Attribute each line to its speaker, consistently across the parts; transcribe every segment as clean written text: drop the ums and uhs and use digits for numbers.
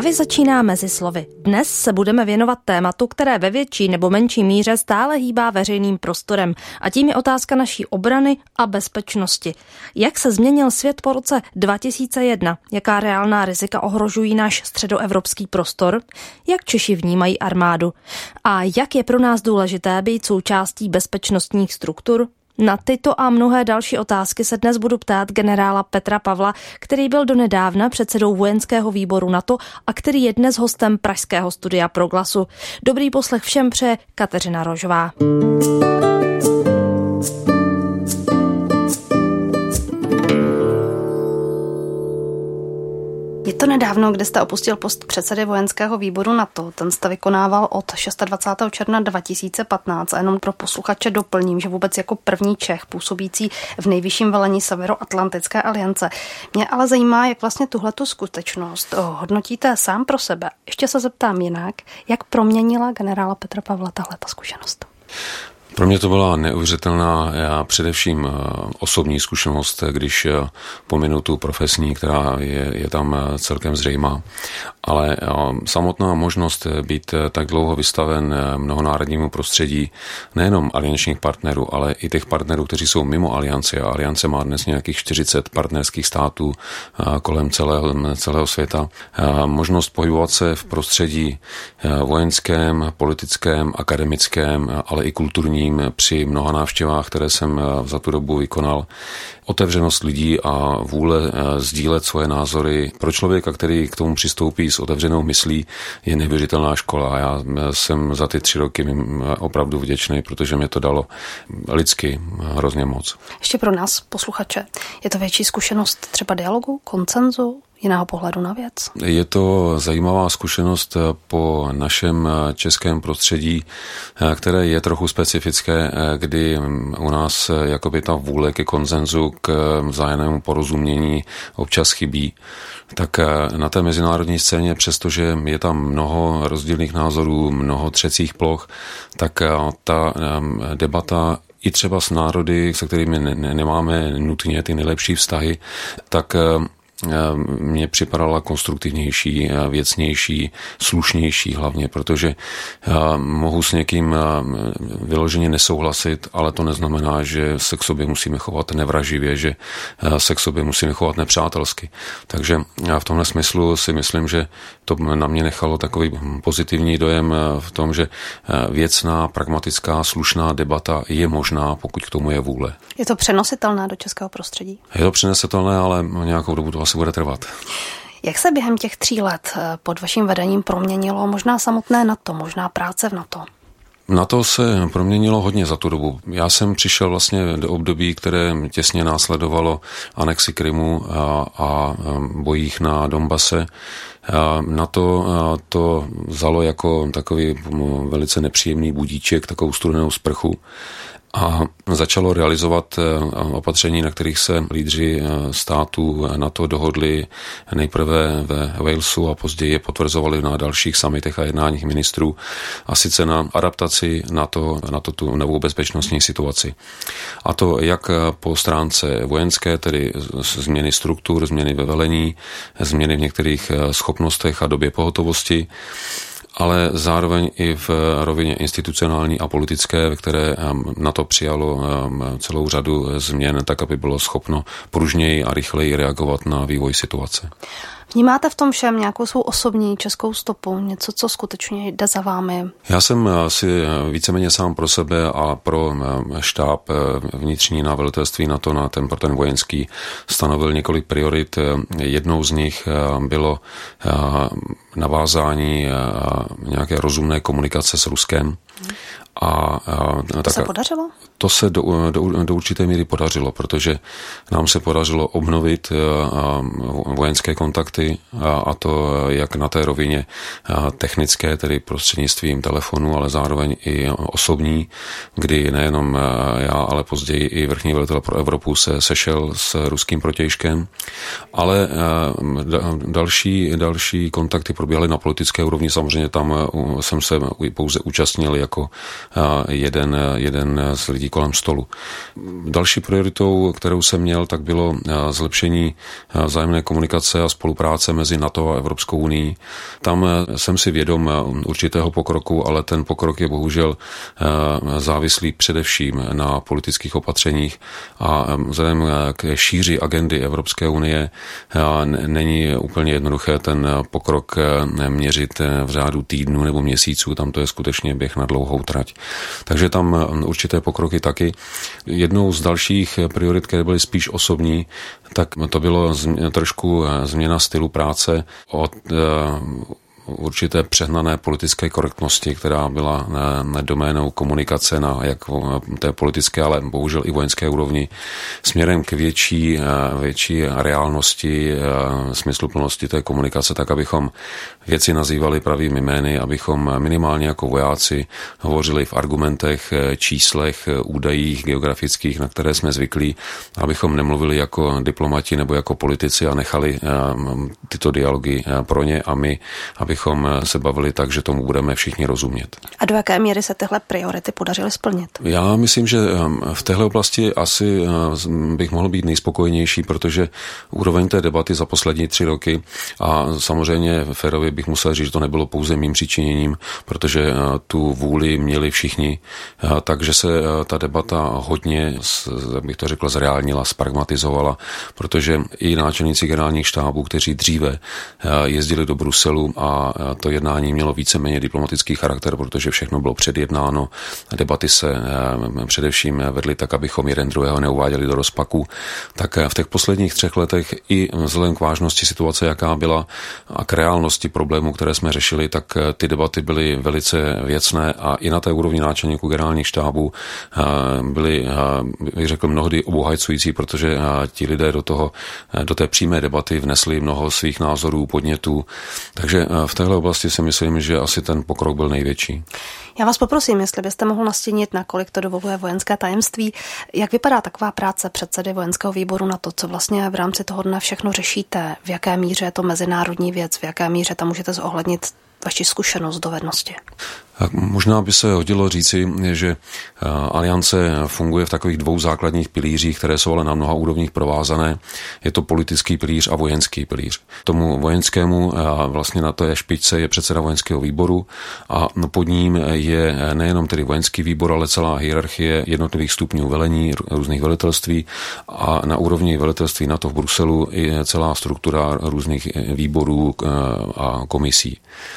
Speaker 1: Tady začíná Mezi slovy. Dnes se budeme věnovat tématu, které ve větší nebo menší míře stále hýbá veřejným prostorem. A tím je otázka naší obrany a bezpečnosti. Jak se změnil svět po roce 2001? Jaká reálná rizika ohrožují náš středoevropský prostor? Jak Češi vnímají armádu? A jak je pro nás důležité být součástí bezpečnostních struktur? Na tyto a mnohé další otázky se dnes budu ptát generála Petra Pavla, který byl donedávna předsedou vojenského výboru NATO a který je dnes hostem pražského studia Proglasu. Dobrý poslech všem přeje Kateřina Rožová. Je to nedávno, kdy jste opustil post předsedy vojenského výboru NATO. Ten jste vykonával od 26. června 2015 a jenom pro posluchače doplním, že vůbec jako první Čech působící v nejvyšším velení Severoatlantické aliance. Mě ale zajímá, jak vlastně tuhletu skutečnost hodnotíte sám pro sebe. Ještě se zeptám jinak, jak proměnila generála Petra Pavla tahleta zkušenost?
Speaker 2: Pro mě to byla neuvěřitelná především osobní zkušenost, když pominu tu profesní, která je tam celkem zřejmá. Ale samotná možnost být tak dlouho vystaven mnohonárodnímu prostředí nejenom aliančních partnerů, ale i těch partnerů, kteří jsou mimo alianci. A aliance má dnes nějakých 40 partnerských států kolem celého světa. Možnost pohybovat se v prostředí vojenském, politickém, akademickém, ale i kulturním při mnoha návštěvách, které jsem za tu dobu vykonal. Otevřenost lidí a vůle sdílet svoje názory pro člověka, který k tomu přistoupí s otevřenou myslí, je neuvěřitelná škola. Já jsem za ty 3 roky opravdu vděčný, protože mě to dalo lidsky hrozně moc.
Speaker 1: Ještě pro nás, posluchače, je to větší zkušenost třeba dialogu, konsenzu, jiného pohledu na věc?
Speaker 2: Je to zajímavá zkušenost po našem českém prostředí, které je trochu specifické, kdy u nás jakoby ta vůle ke konsenzu, k vzájemnému porozumění občas chybí. Tak na té mezinárodní scéně, přestože je tam mnoho rozdílných názorů, mnoho třecích ploch, tak ta debata i třeba s národy, se kterými nemáme nutně ty nejlepší vztahy, tak mně připadala konstruktivnější, věcnější, slušnější hlavně, protože mohu s někým vyloženě nesouhlasit, ale to neznamená, že se k sobě musíme chovat nevraživě, že se k sobě musíme chovat nepřátelsky. Takže v tomhle smyslu si myslím, že to na mě nechalo takový pozitivní dojem v tom, že věcná, pragmatická, slušná debata je možná, pokud k tomu je vůle.
Speaker 1: Je to přenositelné do českého prostředí?
Speaker 2: Je to přenositelné, ale nějakou dobu to asi bude trvat.
Speaker 1: Jak se během těch 3 let pod vaším vedením proměnilo možná samotné NATO, možná práce v NATO?
Speaker 2: NATO se proměnilo hodně za tu dobu. Já jsem přišel vlastně do období, které těsně následovalo anexi Krymu a bojích na Donbase. NATO to vzalo jako takový velice nepříjemný budíček, takovou studenou sprchu. A začalo realizovat opatření, na kterých se lídři států NATO dohodli nejprve ve Walesu a později je potvrzovali na dalších summitech a jednáních ministrů, a sice na adaptaci na tu novou bezpečnostní situaci. A to jak po stránce vojenské, tedy změny struktur, změny ve velení, změny v některých schopnostech a době pohotovosti, ale zároveň i v rovině institucionální a politické, ve které NATO přijalo celou řadu změn, tak aby bylo schopno pružněji a rychleji reagovat na vývoj situace.
Speaker 1: Vnímáte v tom všem nějakou svou osobní českou stopu, něco, co skutečně jde za vámi?
Speaker 2: Já jsem si víceméně sám pro sebe a pro štáb vnitřní na velitelství NATO, na ten vojenský, stanovil několik priorit. Jednou z nich bylo navázání nějaké rozumné komunikace s Ruskem.
Speaker 1: To se podařilo?
Speaker 2: To se do určité míry podařilo, protože nám se podařilo obnovit vojenské kontakty, a to jak na té rovině technické, tedy prostřednictvím telefonu, ale zároveň i osobní, kdy nejenom já, ale později i vrchní velitel pro Evropu se sešel s ruským protějškem, ale další kontakty probíhaly na politické úrovni. Samozřejmě tam jsem se pouze účastnil jako jeden z lidí kolem stolu. Další prioritou, kterou jsem měl, tak bylo zlepšení vzájemné komunikace a spolupráce mezi NATO a Evropskou unii. Tam jsem si vědom určitého pokroku, ale ten pokrok je bohužel závislý především na politických opatřeních a vzhledem k šíři agendy Evropské unie není úplně jednoduché ten pokrok měřit v řádu týdnů nebo měsíců, tam to je skutečně běh na dlouhou trať. Takže tam určité pokroky taky. Jednou z dalších priorit, které byly spíš osobní, tak to bylo trošku změna stylu práce od určité přehnané politické korektnosti, která byla doménou komunikace na jak té politické, ale bohužel i vojenské úrovni, směrem k větší reálnosti, smysluplnosti té komunikace, tak abychom věci nazývali pravými jmény, abychom minimálně jako vojáci hovořili v argumentech, číslech, údajích geografických, na které jsme zvyklí, abychom nemluvili jako diplomati nebo jako politici a nechali tyto dialogy pro ně a my, abychom se bavili tak, že tomu budeme všichni rozumět.
Speaker 1: A do jaké míry se tyhle priority podařily splnit?
Speaker 2: Já myslím, že v téhle oblasti asi bych mohl být nejspokojenější, protože úroveň té debaty za poslední 3 roky a samozřejmě férově bych musel říct, že to nebylo pouze mým přičiněním, protože tu vůli měli všichni, takže se ta debata hodně, bych to řekl, zreálnila, spragmatizovala, protože i náčelníci generálních štábů, kteří dříve jezdili do Bruselu a to jednání mělo víceméně diplomatický charakter, protože všechno bylo předjednáno. Debaty se především vedly tak, abychom jeden druhého neuváděli do rozpaku. Tak v těch posledních 3 letech i vzhledem k vážnosti situace, jaká byla a k reálnosti problémů, které jsme řešili, tak ty debaty byly velice věcné a i na té úrovni náčelníků generálních štábů byly, bych řekl, mnohdy obohacující, protože ti lidé do té přímé debaty vnesli mnoho svých názorů, podnětů. Takže v téhle oblasti si myslím, že asi ten pokrok byl největší.
Speaker 1: Já vás poprosím, jestli byste mohl nastínit, nakolik to dovoluje vojenské tajemství. Jak vypadá taková práce předsedy vojenského výboru na to, co vlastně v rámci toho dne všechno řešíte? V jaké míře je to mezinárodní věc? V jaké míře tam můžete zohlednit vaši zkušenost, dovednosti?
Speaker 2: Možná by se hodilo říci, že aliance funguje v takových 2 základních pilířích, které jsou ale na mnoha úrovních provázané. Je to politický pilíř a vojenský pilíř. Tomu vojenskému vlastně na té špičce je předseda vojenského výboru a pod ním je nejenom tedy vojenský výbor, ale celá hierarchie jednotlivých stupňů velení, různých velitelství a na úrovni velitelství NATO v Bruselu je celá struktura různých výborů a komisí.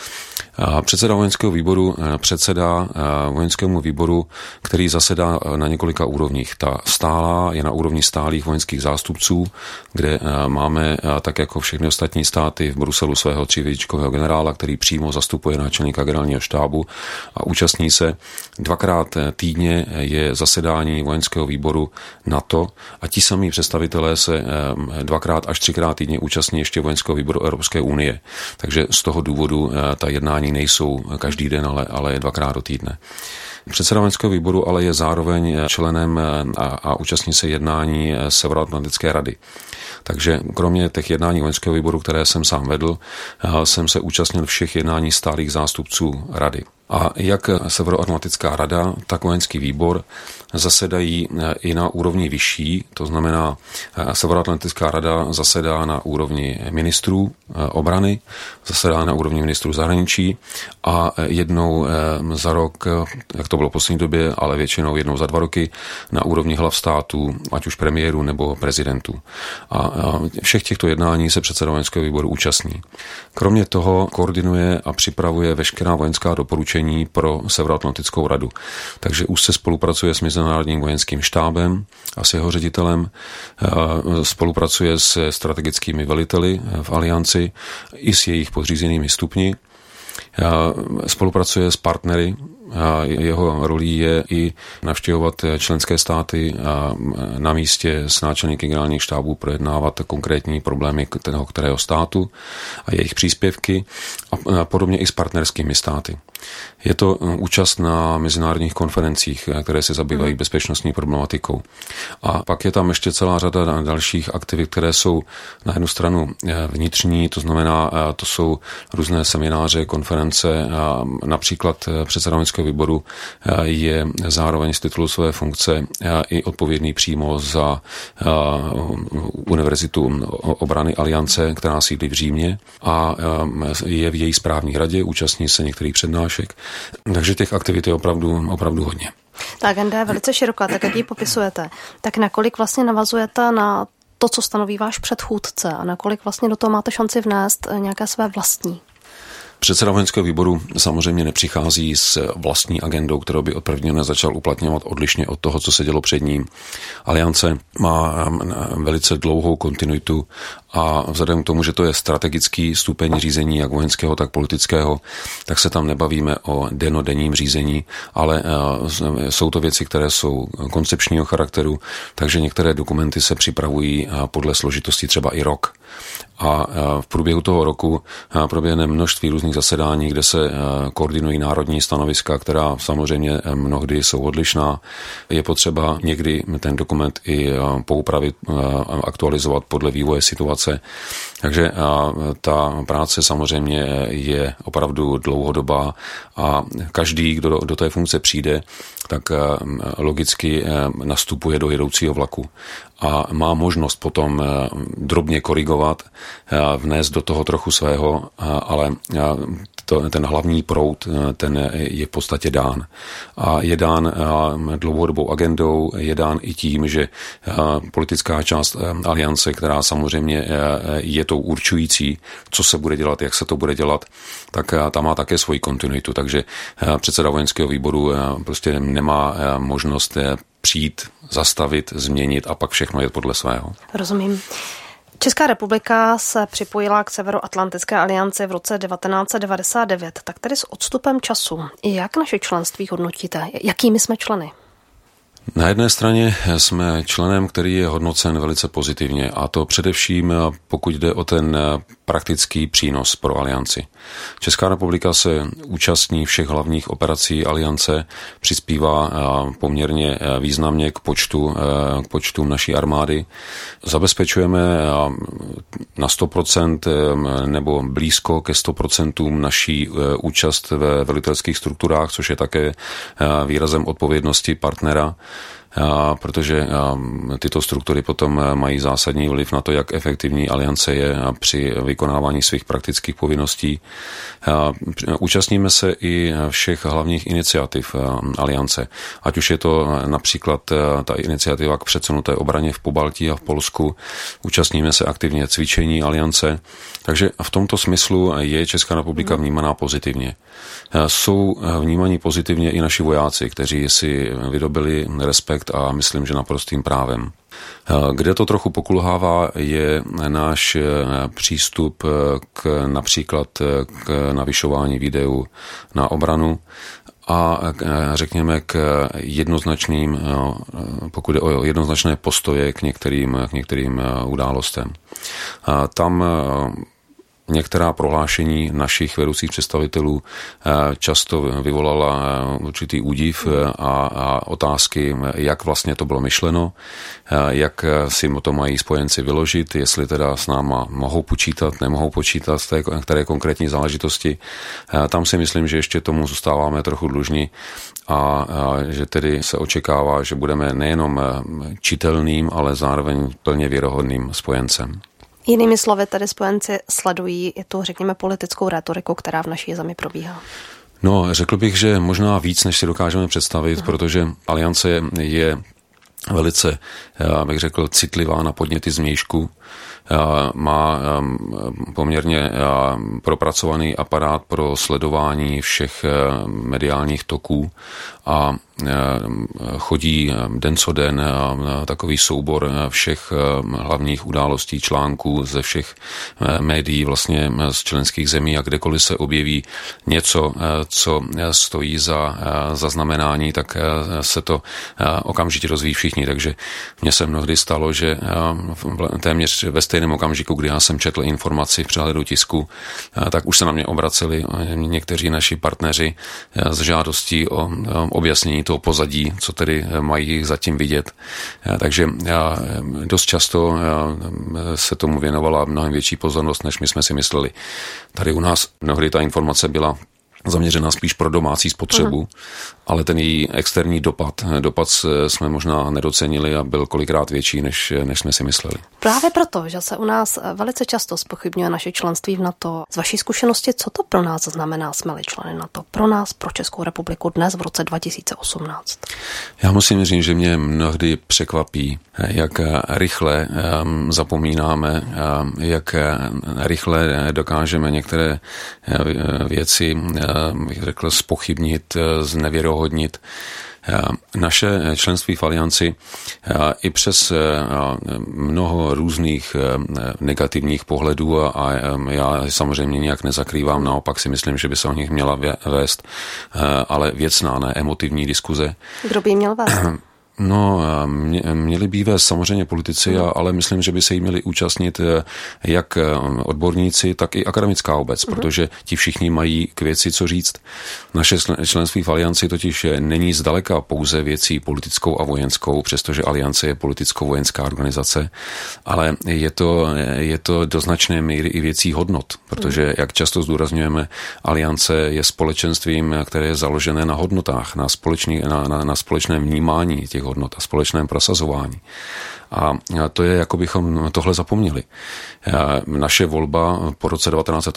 Speaker 2: Předseda vojenského výboru předsedá vojenskému výboru, který zasedá na několika úrovních. Ta stálá je na úrovni stálých vojenských zástupců, kde máme, tak jako všechny ostatní státy, v Bruselu svého 3vědičkového generála, který přímo zastupuje náčelníka generálního štábu a účastní se 2krát týdně je zasedání vojenského výboru NATO a ti samí představitelé se 2krát až 3krát týdně účastní ještě vojenského výboru Evropské unie. Takže z toho důvodu ta jednání nejsou každý den, ale 2krát do týdne. Předseda vojenského výboru ale je zároveň členem a účastní se jednání Severoatlantické rady. Takže kromě těch jednání vojenského výboru, které jsem sám vedl, jsem se účastnil všech jednání stálých zástupců rady. A jak Severoatlantická rada, tak vojenský výbor zasedají i na úrovni vyšší, to znamená Severoatlantická rada zasedá na úrovni ministrů obrany, zasedá na úrovni ministrů zahraničí a jednou za rok, jak to bylo v poslední době, ale většinou jednou za 2 roky, na úrovni hlav států, ať už premiérů nebo prezidentů. A všech těchto jednání se předseda vojenského výboru účastní. Kromě toho koordinuje a připravuje veškerá vojenská doporučení pro Severoatlantickou radu. Takže už se spolupracuje s Mezinárodním vojenským štábem a s jeho ředitelem, spolupracuje s strategickými veliteli v alianci i s jejich podřízenými stupni, spolupracuje s partnery. Jeho rolí je i navštěvovat členské státy a na místě s náčelníky generálních štábů projednávat konkrétní problémy toho kterého státu a jejich příspěvky a podobně i s partnerskými státy. Je to účast na mezinárodních konferencích, které se zabývají bezpečnostní problematikou. A pak je tam ještě celá řada dalších aktivit, které jsou na jednu stranu vnitřní, to znamená, to jsou různé semináře, konference, například předseda vojenského výboru je zároveň z titulu své funkce i odpovědný přímo za Univerzitu obrany Aliance, která sídlí v Římě a je v její správní radě, účastní se některých přednášek. Takže těch aktivit je opravdu hodně.
Speaker 1: Ta agenda je velice široká, tak jak ji popisujete. Tak nakolik vlastně navazujete na to, co stanoví váš předchůdce a nakolik vlastně do toho máte šanci vnést nějaké své vlastní?
Speaker 2: Předseda vojenského výboru samozřejmě nepřichází s vlastní agendou, kterou by od prvního dne začal uplatňovat odlišně od toho, co se dělo před ním. Aliance má velice dlouhou kontinuitu a vzhledem k tomu, že to je strategický stupeň řízení, jak vojenského, tak politického, tak se tam nebavíme o dennodenním řízení, ale jsou to věci, které jsou koncepčního charakteru, takže některé dokumenty se připravují podle složitosti třeba i rok. A v průběhu toho roku proběhne množství různých zasedání, kde se koordinují národní stanoviska, která samozřejmě mnohdy jsou odlišná. Je potřeba někdy ten dokument i poupravit, aktualizovat podle vývoje situace. Takže ta práce samozřejmě je opravdu dlouhodobá a každý, kdo do té funkce přijde, tak logicky nastupuje do jedoucího vlaku a má možnost potom drobně korigovat, vnést do toho trochu svého, ale ten hlavní proud, ten je v podstatě dán. A je dán dlouhodobou agendou, je dán i tím, že politická část Aliance, která samozřejmě je tou určující, co se bude dělat, jak se to bude dělat, tak ta má také svoji kontinuitu. Takže předseda vojenského výboru prostě nemá možnost přijít, zastavit, změnit a pak všechno je podle svého.
Speaker 1: Rozumím. Česká republika se připojila k Severoatlantické alianci v roce 1999, tak tedy s odstupem času. Jak naše členství hodnotíte? Jakými jsme členy?
Speaker 2: Na jedné straně jsme členem, který je hodnocen velice pozitivně, a to především pokud jde o ten praktický přínos pro alianci. Česká republika se účastní všech hlavních operací aliance, přispívá poměrně významně k počtu naší armády. Zabezpečujeme na 100% nebo blízko ke 100% naší účast ve velitelských strukturách, což je také výrazem odpovědnosti partnera, protože tyto struktury potom mají zásadní vliv na to, jak efektivní aliance je při vykonávání svých praktických povinností. Účastníme se i všech hlavních iniciativ aliance, ať už je to například ta iniciativa k předsunuté obraně v Pobaltí a v Polsku. Účastníme se aktivně cvičení aliance, takže v tomto smyslu je Česká republika vnímaná pozitivně. Jsou vnímaní pozitivně i naši vojáci, kteří si vydobili respekt a myslím, že naprostým právem. Kde to trochu pokulhává, je náš přístup například k navyšování výdajů na obranu a řekněme k jednoznačným, pokud je o jednoznačné postoje k některým událostem. Tam některá prohlášení našich vedoucích představitelů často vyvolala určitý údiv a otázky, jak vlastně to bylo myšleno, jak si to mají spojenci vyložit, jestli teda s náma mohou počítat, nemohou počítat v té které konkrétní záležitosti. Tam si myslím, že ještě tomu zůstáváme trochu dlužni a že tedy se očekává, že budeme nejenom čitelným, ale zároveň plně věrohodným spojencem.
Speaker 1: Jinými slovy, tedy spojenci sledují i tu, řekněme, politickou rétoriku, která v naší zemi probíhá.
Speaker 2: No, řekl bych, že možná víc, než si dokážeme představit, protože aliance je velice, bych řekl, citlivá na podněty zvnějšku. Má poměrně propracovaný aparát pro sledování všech mediálních toků a chodí den co den takový soubor všech hlavních událostí, článků ze všech médií vlastně z členských zemí a kdekoliv se objeví něco, co stojí za zaznamenání, tak se to okamžitě dozví všichni. Takže mně se mnohdy stalo, že téměř ve stejném okamžiku, kdy já jsem četl informaci v přehledu tisku, tak už se na mě obraceli někteří naši partneři s žádostí o objasnění toho pozadí, co tedy mají zatím vidět. Takže dost často se tomu věnovala mnohem větší pozornost, než my jsme si mysleli. Tady u nás mnohdy ta informace byla zaměřená spíš pro domácí spotřebu, ale ten její externí dopad jsme možná nedocenili a byl kolikrát větší, než jsme si mysleli.
Speaker 1: Právě proto, že se u nás velice často zpochybňuje naše členství v NATO. Z vaší zkušenosti, co to pro nás znamená, jsme-li členy NATO? Pro nás, pro Českou republiku dnes v roce 2018?
Speaker 2: Já musím říct, že mě mnohdy překvapí, jak rychle zapomínáme, jak rychle dokážeme některé věci, bych řekl, zpochybnit, znevěrohodnit. Naše členství v Alianci i přes mnoho různých negativních pohledů a já samozřejmě nějak nezakrývám, naopak si myslím, že by se o nich měla vést, ale věcná, ne emotivní diskuze.
Speaker 1: Kdo by měl vést?
Speaker 2: No, měli by vést samozřejmě politici, ale myslím, že by se jí měli účastnit jak odborníci, tak i akademická obec, protože ti všichni mají k věci co říct. Naše členství v Alianci totiž není zdaleka pouze věcí politickou a vojenskou, přestože Aliance je politicko-vojenská organizace, ale je to do značné míry i věcí hodnot, protože, jak často zdůrazňujeme, Aliance je společenstvím, které je založené na hodnotách, na společném vnímání těch hodnot a společném prosazování. A to je, jako bychom tohle zapomněli. Naše volba po roce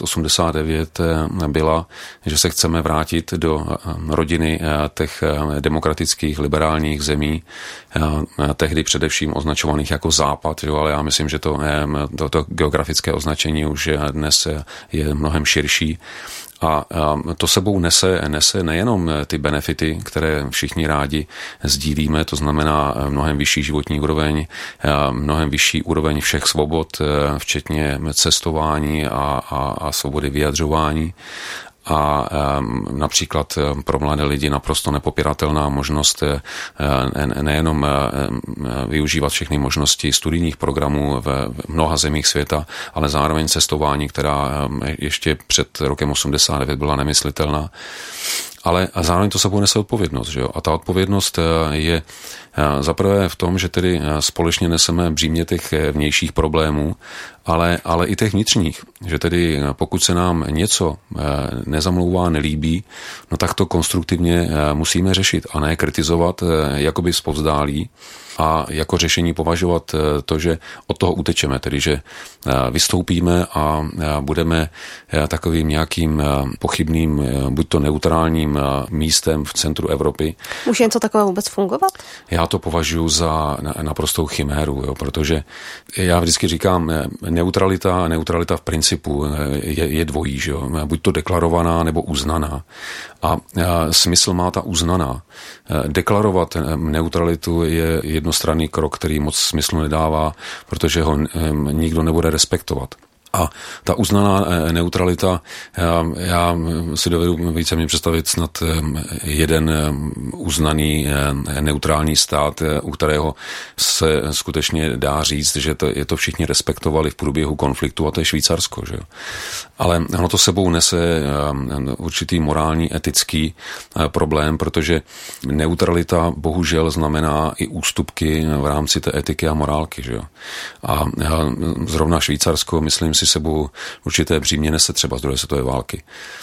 Speaker 2: 1989 byla, že se chceme vrátit do rodiny těch demokratických, liberálních zemí, tehdy především označovaných jako Západ, ale já myslím, že to geografické označení už dnes je mnohem širší. A to sebou nese nejenom ty benefity, které všichni rádi sdílíme, to znamená mnohem vyšší životní úroveň, mnohem vyšší úroveň všech svobod, včetně cestování a svobody vyjadřování. A například pro mladé lidi naprosto nepopiratelná možnost nejenom využívat všechny možnosti studijních programů v mnoha zemích světa, ale zároveň cestování, která ještě před rokem 89 byla nemyslitelná. Ale zároveň to sebou nese odpovědnost, že jo? A ta odpovědnost je zaprvé v tom, že tedy společně neseme břímě těch vnějších problémů, ale i těch vnitřních, že tedy pokud se nám něco nezamlouvá, nelíbí, no tak to konstruktivně musíme řešit a ne kritizovat jakoby zpovzdálí a jako řešení považovat to, že od toho utečeme, tedy že vystoupíme a budeme takovým nějakým pochybným, buď to neutrálním místem v centru Evropy.
Speaker 1: Může něco takového vůbec fungovat?
Speaker 2: Já to považuji za naprostou chiméru, jo, protože já vždycky říkám, neutralita v principu je dvojí, že jo, buď to deklarovaná nebo uznaná. A smysl má ta uznaná. Deklarovat neutralitu je jednostranný krok, který moc smyslu nedává, protože ho nikdo nebude respektovat. A ta uznaná neutralita, já si dovedu víceméně představit snad jeden uznaný neutrální stát, u kterého se skutečně dá říct, že je to všichni respektovali v průběhu konfliktu, a to je Švýcarsko. Že? Ale ono to sebou nese určitý morální, etický problém, protože neutralita bohužel znamená i ústupky v rámci té etiky a morálky. Že? A zrovna Švýcarsko, myslím si, sebou určité břímě nese třeba z druhé světové války.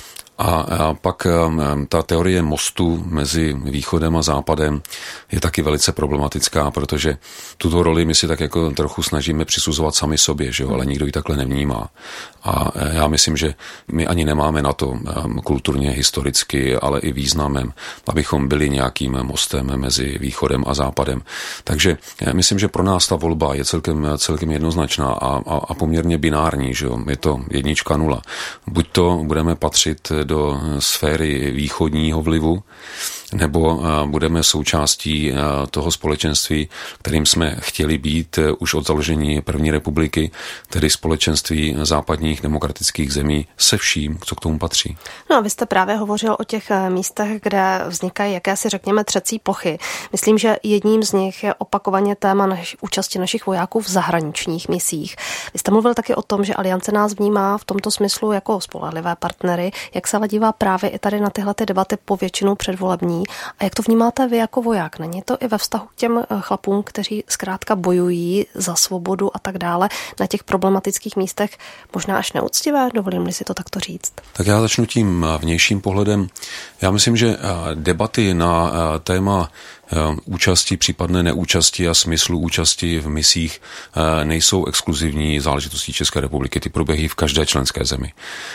Speaker 2: A pak ta teorie mostu mezi východem a západem je taky velice problematická, protože tuto roli my si tak jako trochu snažíme přisuzovat sami sobě, že jo? Ale nikdo ji takhle nevnímá. A já myslím, že my ani nemáme na to kulturně, historicky, ale i významem, abychom byli nějakým mostem mezi východem a západem. Takže myslím, že pro nás ta volba je celkem jednoznačná a poměrně binární, že jo? Je to 1-0. Buď to budeme patřit do sféry východního vlivu, nebo budeme součástí toho společenství, kterým jsme chtěli být už od založení první republiky, tedy společenství západních demokratických zemí se vším, co k tomu patří.
Speaker 1: No a vy jste právě hovořil o těch místech, kde vznikají jakési, řekněme, třecí plochy. Myslím, že jedním z nich je opakovaně téma účasti našich vojáků v zahraničních misích. Vy jste mluvil taky o tom, že Aliance nás vnímá v tomto smyslu jako spolehlivé partnery. Jak
Speaker 3: Exela dívá právě i tady na tyhle ty debaty po většinu předvolební. A jak to vnímáte vy jako voják? Není to i ve vztahu k těm chlapům, kteří zkrátka bojují za svobodu a tak dále na těch problematických místech možná až neúctivé? Dovolím-li si to takto říct?
Speaker 2: Tak já začnu tím vnějším pohledem. Já myslím, že debaty na téma účasti, případné neúčasti a smyslu účasti v misích nejsou exkluzivní záležitostí České republiky. Ty proběhly v každé členské zemi.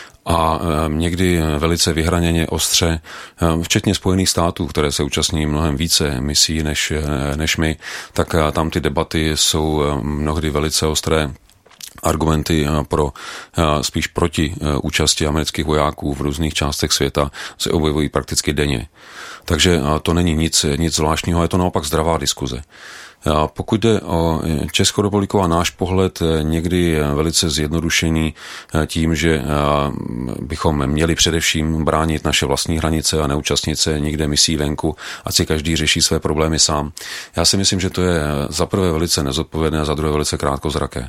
Speaker 2: A někdy velice vyhraněně ostře, včetně Spojených států, které se účastní mnohem více misí než my, tak tam ty debaty jsou mnohdy velice ostré. Argumenty spíš proti účasti amerických vojáků v různých částech světa se objevují prakticky denně. Takže to není nic zvláštního, je to naopak zdravá diskuze. Pokud jde o Českou republiku a náš pohled, někdy velice zjednodušený tím, že bychom měli především bránit naše vlastní hranice a neúčastnit se nikde misí venku, ať si každý řeší své problémy sám. Já si myslím, že to je za prvé velice nezodpovědné a za druhé velice krátkozraké.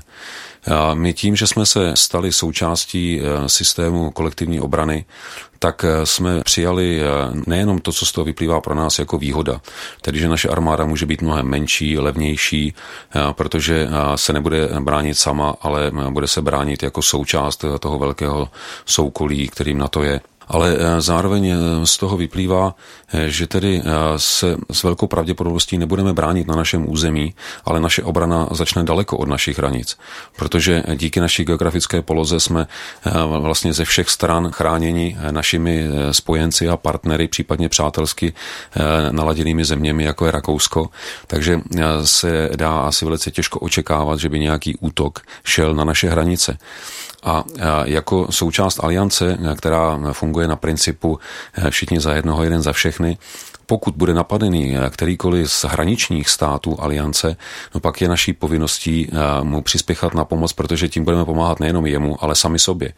Speaker 2: My tím, že jsme se stali součástí systému kolektivní obrany, tak jsme přijali nejenom to, co z toho vyplývá pro nás jako výhoda, tedy že naše armáda může být mnohem menší, levnější, protože se nebude bránit sama, ale bude se bránit jako součást toho velkého soukolí, kterým na to je. Ale zároveň z toho vyplývá, že tedy se s velkou pravděpodobností nebudeme bránit na našem území, ale naše obrana začne daleko od našich hranic, protože díky naší geografické poloze jsme vlastně ze všech stran chráněni našimi spojenci a partnery, případně přátelsky naladěnými zeměmi, jako je Rakousko, takže se dá asi velice těžko očekávat, že by nějaký útok šel na naše hranice. A jako součást aliance, která funguje na principu všichni za jednoho, jeden za všechny, pokud bude napadený kterýkoliv z hraničních států aliance, no pak je naší povinností mu přispěchat na pomoc, protože tím budeme pomáhat nejenom jemu, ale sami sobě.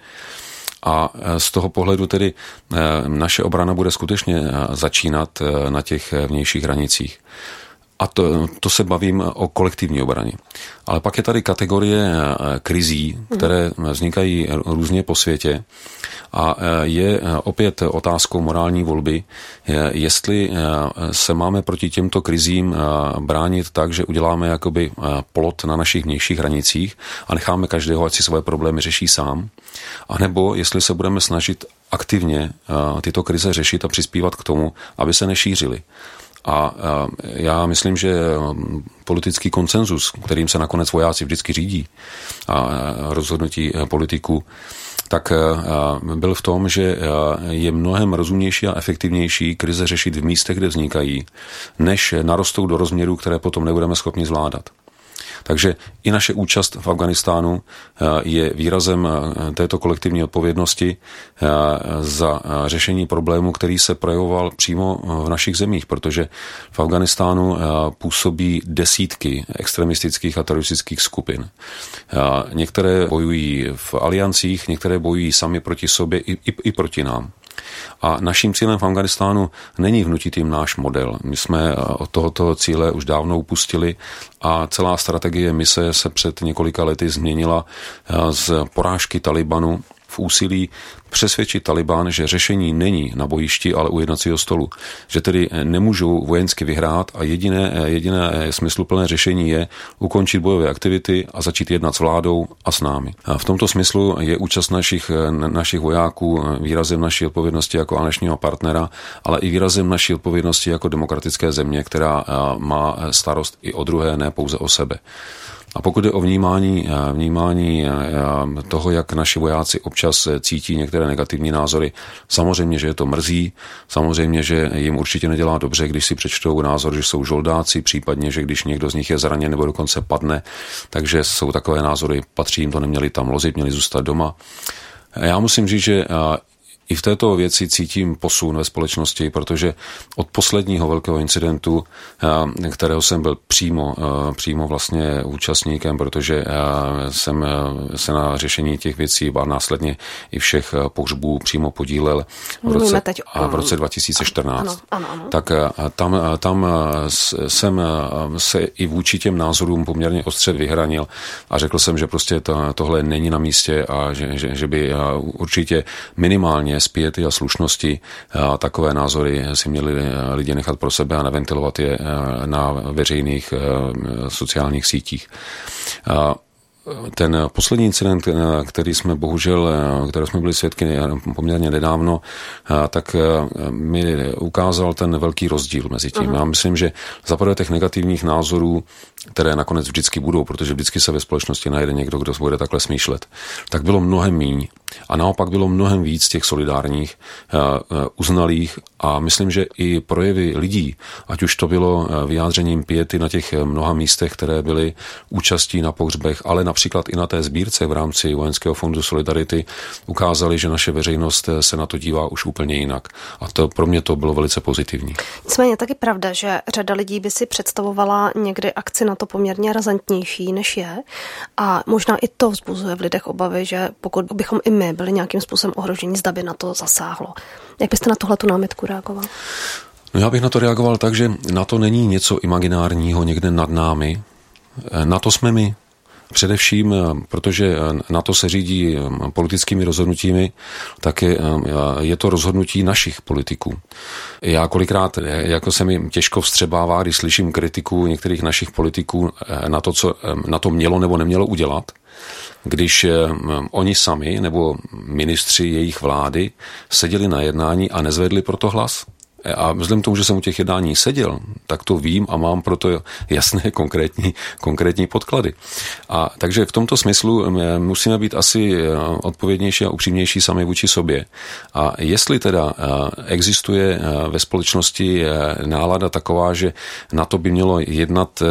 Speaker 2: A z toho pohledu tedy naše obrana bude skutečně začínat na těch vnějších hranicích. A to se bavím o kolektivní obraně. Ale pak je tady kategorie krizí, které vznikají různě po světě a je opět otázkou morální volby, jestli se máme proti těmto krizím bránit tak, že uděláme jakoby plot na našich vnějších hranicích a necháme každého, ať si svoje problémy řeší sám, anebo jestli se budeme snažit aktivně tyto krize řešit a přispívat k tomu, aby se nešířily. A já myslím, že politický konsenzus, kterým se nakonec vojáci vždycky řídí, a rozhodnutí politiků, tak byl v tom, že je mnohem rozumnější a efektivnější krize řešit v místech, kde vznikají, než narostou do rozměrů, které potom nebudeme schopni zvládat. Takže i naše účast v Afghánistánu je výrazem této kolektivní odpovědnosti za řešení problému, který se projevoval přímo v našich zemích, protože v Afghánistánu působí desítky extremistických a teroristických skupin. Některé bojují v aliancích, některé bojují sami proti sobě i proti nám. A naším cílem v Afghánistánu není vnutit jim náš model. My jsme od tohoto cíle už dávno upustili a celá strategie mise se před několika lety změnila z porážky Talibanu v úsilí přesvědčit Taliban, že řešení není na bojišti, ale u jednacího stolu. Že tedy nemůžou vojensky vyhrát a jediné smysluplné řešení je ukončit bojové aktivity a začít jednat s vládou a s námi. A v tomto smyslu je účast našich vojáků výrazem naší odpovědnosti jako aliančního partnera, ale i výrazem naší odpovědnosti jako demokratické země, která má starost i o druhé, ne pouze o sebe. A pokud je o vnímání toho, jak naši vojáci občas cítí některé negativní názory, samozřejmě, že je to mrzí, samozřejmě, že jim určitě nedělá dobře, když si přečtou názor, že jsou žoldáci, případně, že když někdo z nich je zraněn nebo dokonce padne, takže jsou takové názory, patří jim to, neměli tam lozit, měli zůstat doma. Já musím říct, že i v této věci cítím posun ve společnosti, protože od posledního velkého incidentu, kterého jsem byl přímo vlastně účastníkem, protože jsem se na řešení těch věcí a následně i všech pohřbů přímo podílel v roce 2014. Ano. Tak tam jsem se i vůči těm názorům poměrně ostře vyhranil a řekl jsem, že prostě tohle není na místě a že by určitě minimálně mě z piety a slušnosti takové názory si měli lidi nechat pro sebe a neventilovat je na veřejných sociálních sítích. Ten poslední incident, který jsme byli svědky poměrně nedávno, tak mi ukázal ten velký rozdíl mezi tím. Já myslím, že zaprvé těch negativních názorů, které nakonec vždycky budou, protože vždycky se ve společnosti najde někdo, kdo bude takhle smýšlet, tak bylo mnohem míň. A naopak bylo mnohem víc těch solidárních, uznalých a myslím, že i projevy lidí, ať už to bylo vyjádřením piety na těch mnoha místech, které byly účastí na pohřbech, ale například i na té sbírce v rámci Vojenského fondu Solidarity, ukázali, že naše veřejnost se na to dívá už úplně jinak. A to pro mě to bylo velice pozitivní.
Speaker 3: Nicméně taky pravda, že řada lidí by si představovala někdy akci na to poměrně razantnější, než je. A možná i to vzbuzuje v lidech obavy, že pokud bychom i my byli nějakým způsobem ohrožení, zda by na to zasáhlo. Jak byste na tuhletu námitku reagoval?
Speaker 2: No já bych na to reagoval tak, že na to není něco imaginárního někde nad námi. Na to jsme my. Především, protože na to se řídí politickými rozhodnutími, tak je to rozhodnutí našich politiků. Já kolikrát, jako se mi těžko vstřebává, když slyším kritiku některých našich politiků na to, co na to mělo nebo nemělo udělat, když oni sami nebo ministři jejich vlády seděli na jednání a nezvedli proto hlas. A vzhledem k tomu, že jsem u těch jednání seděl, tak to vím a mám proto jasné konkrétní podklady. A takže v tomto smyslu musíme být asi odpovědnější a upřímnější sami vůči sobě. A jestli teda existuje ve společnosti nálada taková, že na to by mělo jednat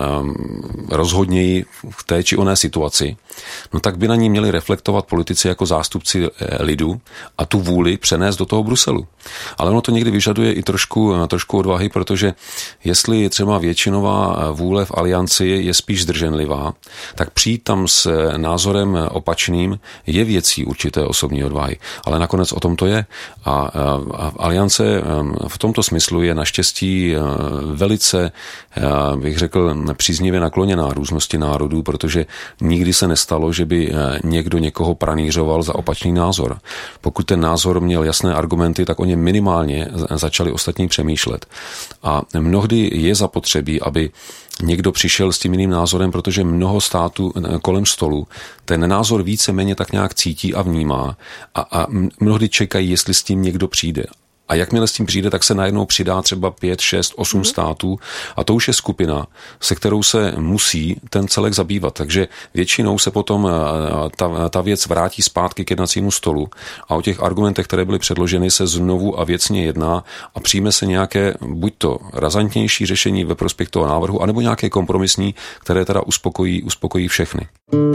Speaker 2: rozhodněji v té či oné situaci, no tak by na ní měli reflektovat politici jako zástupci lidu a tu vůli přenést do toho Bruselu. Ale ono to někdy vyžaduje i trošku odvahy, protože jestli třeba většinová vůle v alianci je spíš zdrženlivá, tak přijít tam s názorem opačným je věcí určité osobní odvahy. Ale nakonec o tom to je. A aliance v tomto smyslu je naštěstí velice, bych řekl, příznivě nakloněná různosti národů, protože nikdy se nestalo, že by někdo někoho pranířoval za opačný názor. Pokud ten názor měl jasné argumenty, tak o něm minimálně začali ostatní přemýšlet. A mnohdy je zapotřebí, aby někdo přišel s tím jiným názorem, protože mnoho států kolem stolu ten názor víceméně tak nějak cítí a vnímá a mnohdy čekají, jestli s tím někdo přijde. A jakmile s tím přijde, tak se najednou přidá třeba 5, 6, 8 států a to už je skupina, se kterou se musí ten celek zabývat. Takže většinou se potom ta věc vrátí zpátky k jednacímu stolu a o těch argumentech, které byly předloženy, se znovu a věcně jedná a přijme se nějaké buď to razantnější řešení ve prospěch toho návrhu, anebo nějaké kompromisní, které teda uspokojí všechny.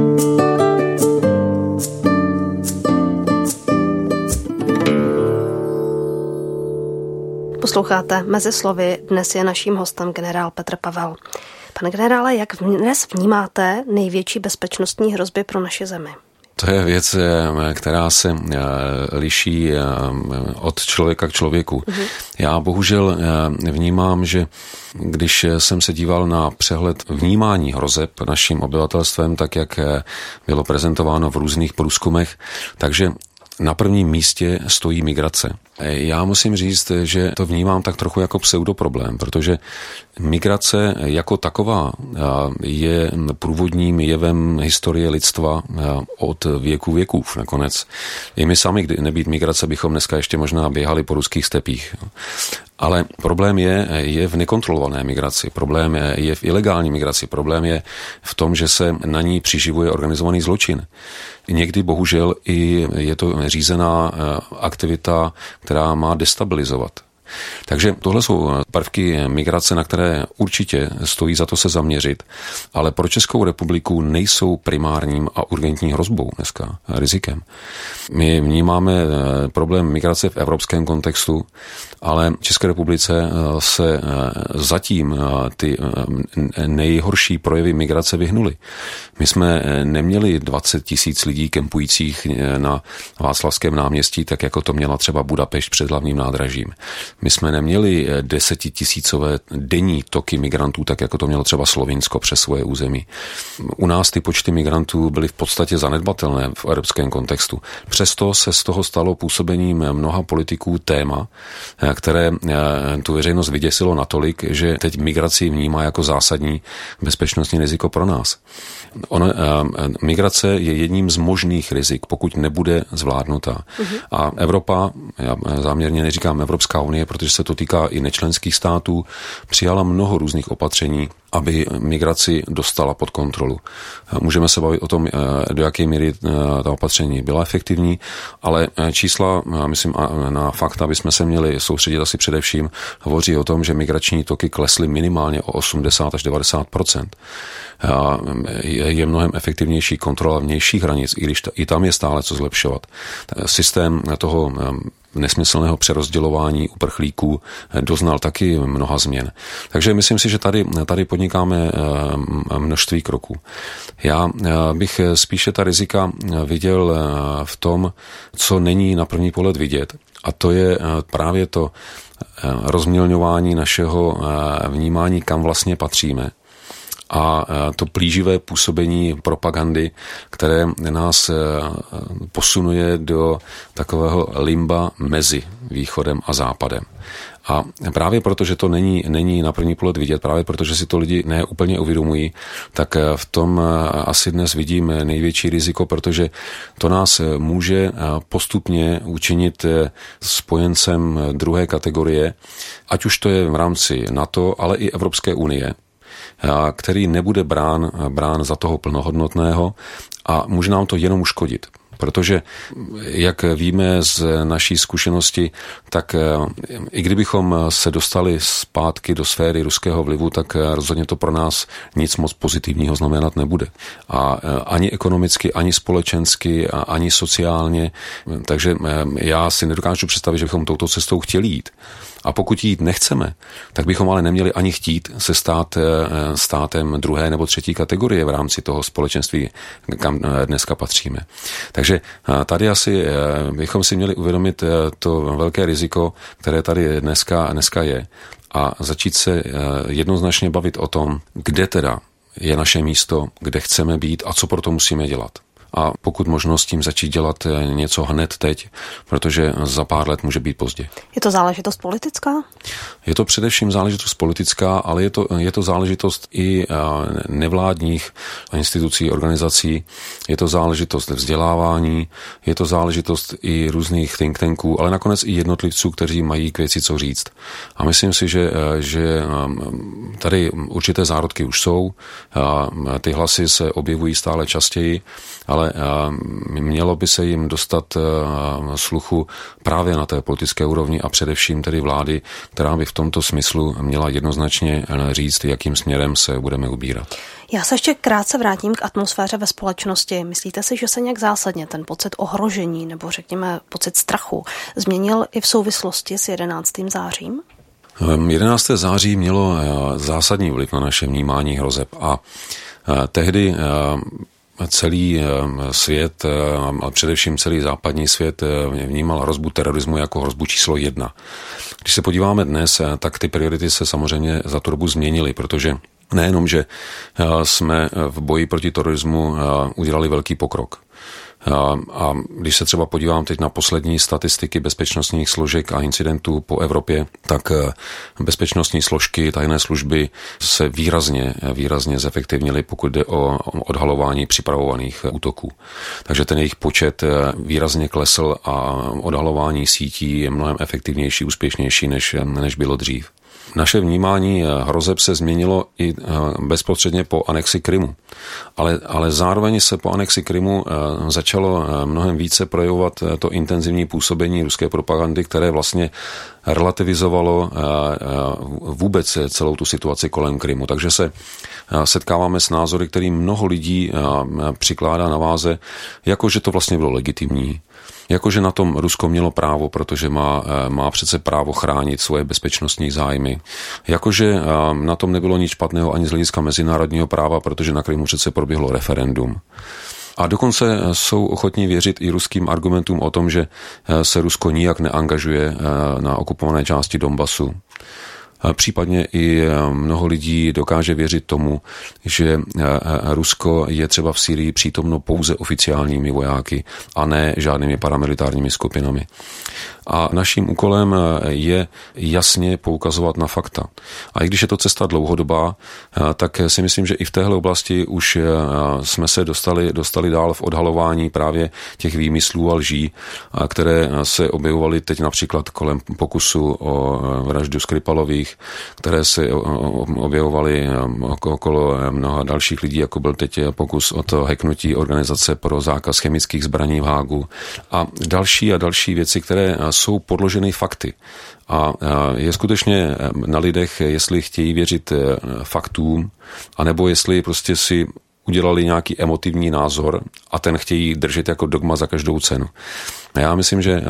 Speaker 3: Posloucháte Mezi slovy, dnes je naším hostem generál Petr Pavel. Pane generále, jak dnes vnímáte největší bezpečnostní hrozby pro naši zemi?
Speaker 2: To je věc, která se liší od člověka k člověku. Já bohužel vnímám, že když jsem se díval na přehled vnímání hrozeb naším obyvatelstvem, tak jak bylo prezentováno v různých průzkumech, takže na prvním místě stojí migrace. Já musím říct, že to vnímám tak trochu jako pseudoproblém, protože migrace jako taková je průvodním jevem historie lidstva od věků nakonec. I my sami, kdy nebýt migrace, bychom dneska ještě možná běhali po ruských stepích. Ale problém je v nekontrolované migraci, problém je v ilegální migraci, problém je v tom, že se na ní přiživuje organizovaný zločin. Někdy bohužel i je to řízená aktivita, která má destabilizovat. Takže tohle jsou prvky migrace, na které určitě stojí za to se zaměřit, ale pro Českou republiku nejsou primárním a urgentní hrozbou dneska, rizikem. My vnímáme problém migrace v evropském kontextu, ale v České republice se zatím ty nejhorší projevy migrace vyhnuly. My jsme neměli 20 000 lidí kempujících na Václavském náměstí, tak jako to měla třeba Budapešť před hlavním nádražím. My jsme neměli 10 000 denní toky migrantů, tak jako to mělo třeba Slovinsko přes svoje území. U nás ty počty migrantů byly v podstatě zanedbatelné v evropském kontextu. Přesto se z toho stalo působením mnoha politiků téma, které tu veřejnost vyděsilo natolik, že teď migraci vnímá jako zásadní bezpečnostní riziko pro nás. Migrace je jedním z možných rizik, pokud nebude zvládnutá. A Evropa, já záměrně neříkám Evropská unie, protože se to týká i nečlenských států, přijala mnoho různých opatření, aby migraci dostala pod kontrolu. Můžeme se bavit o tom, do jaké míry ta opatření byla efektivní, ale čísla, myslím, na fakta bychom se měli soustředit asi především, hovoří o tom, že migrační toky klesly minimálně o 80 až 90%. Je mnohem efektivnější kontrola vnějších hranic, i když i tam je stále co zlepšovat. Systém toho nesmyslného přerozdělování uprchlíků doznal taky mnoha změn. Takže myslím si, že tady podnikáme množství kroků. Já bych spíše ta rizika viděl v tom, co není na první pohled vidět, a to je právě to rozmělňování našeho vnímání, kam vlastně patříme. A to plíživé působení propagandy, které nás posunuje do takového limba mezi východem a západem. A právě proto, že to není na první pohled vidět, právě protože si to lidi neúplně uvědomují, tak v tom asi dnes vidím největší riziko, protože to nás může postupně učinit spojencem druhé kategorie, ať už to je v rámci NATO, ale i Evropské unie, který nebude brán za toho plnohodnotného a může nám to jenom uškodit. Protože, jak víme z naší zkušenosti, tak i kdybychom se dostali zpátky do sféry ruského vlivu, tak rozhodně to pro nás nic moc pozitivního znamenat nebude. A ani ekonomicky, ani společensky, ani sociálně. Takže já si nedokážu představit, že bychom touto cestou chtěli jít. A pokud jít nechceme, tak bychom ale neměli ani chtít se stát státem druhé nebo třetí kategorie v rámci toho společenství, kam dneska patříme. Takže tady asi bychom si měli uvědomit to velké riziko, které tady dneska je, a začít se jednoznačně bavit o tom, kde teda je naše místo, kde chceme být a co pro to musíme dělat. A pokud možno s tím začít dělat něco hned teď, protože za pár let může být pozdě.
Speaker 3: Je to záležitost politická?
Speaker 2: Je to především záležitost politická, ale je to záležitost i nevládních institucí, organizací, je to záležitost vzdělávání, je to záležitost i různých think tanků, ale nakonec i jednotlivců, kteří mají k věci co říct. A myslím si, že tady určité zárodky už jsou, ty hlasy se objevují stále častěji, ale mělo by se jim dostat sluchu právě na té politické úrovni a především tedy vlády, která by v tomto smyslu měla jednoznačně říct, jakým směrem se budeme ubírat.
Speaker 3: Já se ještě krátce vrátím k atmosféře ve společnosti. Myslíte si, že se nějak zásadně ten pocit ohrožení nebo řekněme pocit strachu změnil i v souvislosti s 11. zářím?
Speaker 2: 11. září mělo zásadní vliv na naše vnímání hrozeb a tehdy celý svět, a především celý západní svět vnímal hrozbu terorismu jako hrozbu číslo 1. Když se podíváme dnes, tak ty priority se samozřejmě za tu dobu změnily, protože nejenom, že jsme v boji proti terorismu udělali velký pokrok. A když se třeba podívám teď na poslední statistiky bezpečnostních složek a incidentů po Evropě, tak bezpečnostní složky, tajné služby se výrazně zefektivnily, pokud jde o odhalování připravovaných útoků. Takže ten jejich počet výrazně klesl a odhalování sítí je mnohem efektivnější, úspěšnější, než bylo dřív. Naše vnímání hrozeb se změnilo i bezprostředně po anexi Krymu. Ale zároveň se po anexi Krymu začalo mnohem více projevovat to intenzivní působení ruské propagandy, které vlastně relativizovalo vůbec celou tu situaci kolem Krymu. Takže se setkáváme s názory, který mnoho lidí přikládá na váze, jako že to vlastně bylo legitimní. Jakože na tom Rusko mělo právo, protože má přece právo chránit svoje bezpečnostní zájmy. Jakože na tom nebylo nic špatného ani z hlediska mezinárodního práva, protože na Krymu přece proběhlo referendum. A dokonce jsou ochotní věřit i ruským argumentům o tom, že se Rusko nijak neangažuje na okupované části Donbasu. Případně i mnoho lidí dokáže věřit tomu, že Rusko je třeba v Sýrii přítomno pouze oficiálními vojáky a ne žádnými paramilitárními skupinami. A naším úkolem je jasně poukazovat na fakta. A i když je to cesta dlouhodobá, tak si myslím, že i v téhle oblasti už jsme se dostali dál v odhalování právě těch výmyslů a lží, které se objevovaly teď například kolem pokusu o vraždu Skripalových, které se objevovaly okolo mnoha dalších lidí, jako byl teď pokus o to hacknutí Organizace pro zákaz chemických zbraní v Hágu a další věci, které jsou podloženy fakty. A je skutečně na lidech, jestli chtějí věřit faktům, anebo jestli prostě si udělali nějaký emotivní názor a ten chtějí držet jako dogma za každou cenu. Já myslím, že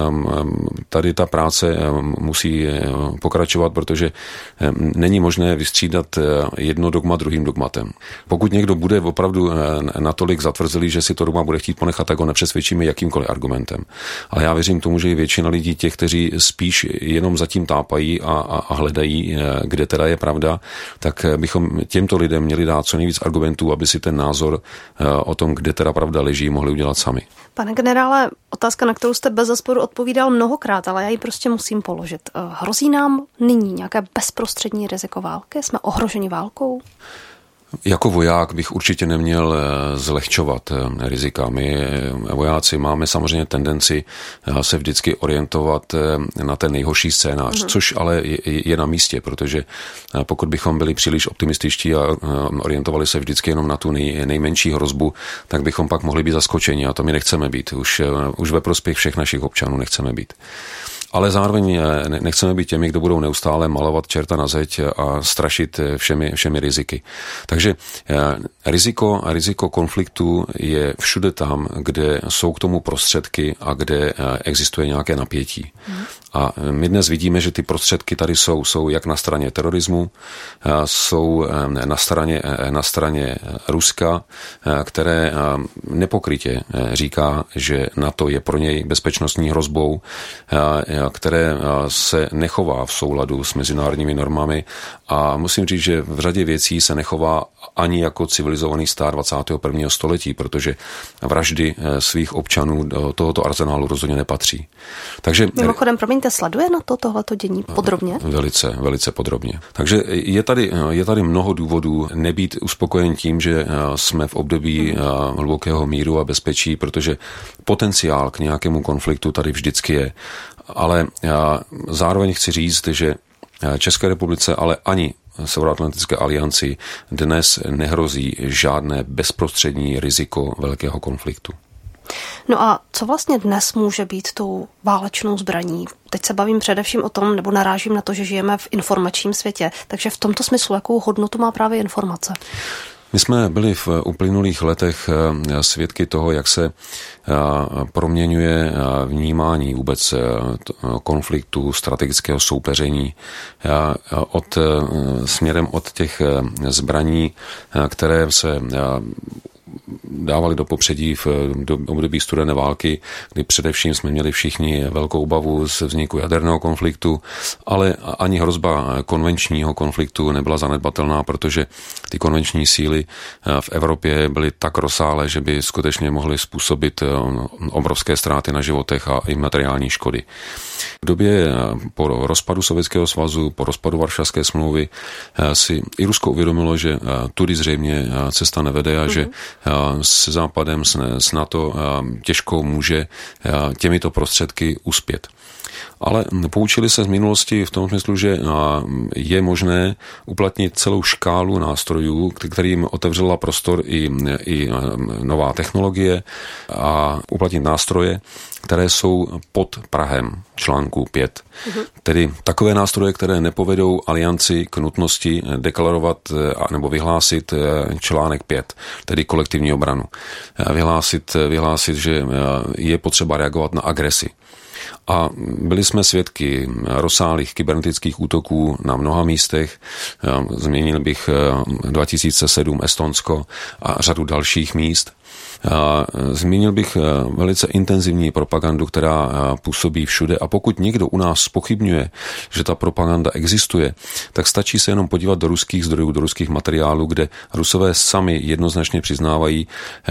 Speaker 2: tady ta práce musí pokračovat, protože není možné vystřídat jedno dogma druhým dogmatem. Pokud někdo bude opravdu natolik zatvrzelý, že si to dogma bude chtít ponechat, tak ho nepřesvědčíme jakýmkoliv argumentem. Ale já věřím tomu, že je většina lidí těch, kteří spíš jenom zatím tápají a hledají, kde teda je pravda, tak bychom těmto lidem měli dát co nejvíc argumentů, aby si ten názor o tom, kde teda pravda leží, mohli udělat sami.
Speaker 3: Pane generále, otázka, na kterou jste bezesporu odpovídal mnohokrát, ale já ji prostě musím položit. Hrozí nám nyní nějaké bezprostřední riziko války? Jsme ohroženi válkou?
Speaker 2: Jako voják bych určitě neměl zlehčovat rizika. My vojáci máme samozřejmě tendenci se vždycky orientovat na ten nejhorší scénář, což ale je na místě, protože pokud bychom byli příliš optimističtí a orientovali se vždycky jenom na tu nejmenší hrozbu, tak bychom pak mohli být zaskočeni a to my nechceme být. Už ve prospěch všech našich občanů nechceme být. Ale zároveň nechceme být těmi, kdo budou neustále malovat čerta na zeď a strašit všemi riziky. Takže riziko konfliktu je všude tam, kde jsou k tomu prostředky a kde existuje nějaké napětí. A my dnes vidíme, že ty prostředky tady jsou jak na straně terorismu, jsou na straně Ruska, které nepokrytě říká, že NATO je pro něj bezpečnostní hrozbou, které se nechová v souladu s mezinárodními normami a musím říct, že v řadě věcí se nechová ani jako civilizovaný stát 21. století, protože vraždy svých občanů do tohoto arzenálu rozhodně nepatří. Takže
Speaker 3: mimochodem, promiňte, sleduje na tohleto dění podrobně?
Speaker 2: Velice podrobně. Takže je tady mnoho důvodů nebýt uspokojen tím, že jsme v období hlubokého míru a bezpečí, protože potenciál k nějakému konfliktu tady vždycky je. Ale já zároveň chci říct, že České republice, ale ani Severoatlantické alianci dnes nehrozí žádné bezprostřední riziko velkého konfliktu.
Speaker 3: No a co vlastně dnes může být tou válečnou zbraní? Teď se bavím především o tom, nebo narážím na to, že žijeme v informačním světě. Takže v tomto smyslu, jakou hodnotu má právě informace?
Speaker 2: My jsme byli v uplynulých letech svědky toho, jak se proměňuje vnímání vůbec konfliktu, strategického soupeření směrem od těch zbraní, které se dávali do popředí v období studené války, kdy především jsme měli všichni velkou obavu z vzniku jaderného konfliktu, ale ani hrozba konvenčního konfliktu nebyla zanedbatelná, protože ty konvenční síly v Evropě byly tak rozsáhlé, že by skutečně mohly způsobit obrovské ztráty na životech a i materiální škody. V době po rozpadu Sovětského svazu, po rozpadu Varšavské smlouvy si i Rusko uvědomilo, že tudy zřejmě cesta nevede a že se Západem, s NATO těžko může těmito prostředky uspět. Ale poučili se z minulosti v tom smyslu, že je možné uplatnit celou škálu nástrojů, kterým otevřela prostor i nová technologie a uplatnit nástroje, které jsou pod prahem článku 5. Tedy takové nástroje, které nepovedou alianci k nutnosti deklarovat nebo vyhlásit článek 5, tedy kolektivní obranu. Vyhlásit, že je potřeba reagovat na agresi. A byli jsme svědky rozsáhlých kybernetických útoků na mnoha místech. Změnil bych 2007 Estonsko a řadu dalších míst. Zmínil bych velice intenzivní propagandu, která působí všude, a pokud někdo u nás zpochybňuje, že ta propaganda existuje, tak stačí se jenom podívat do ruských zdrojů, do ruských materiálů, kde Rusové sami jednoznačně přiznávají,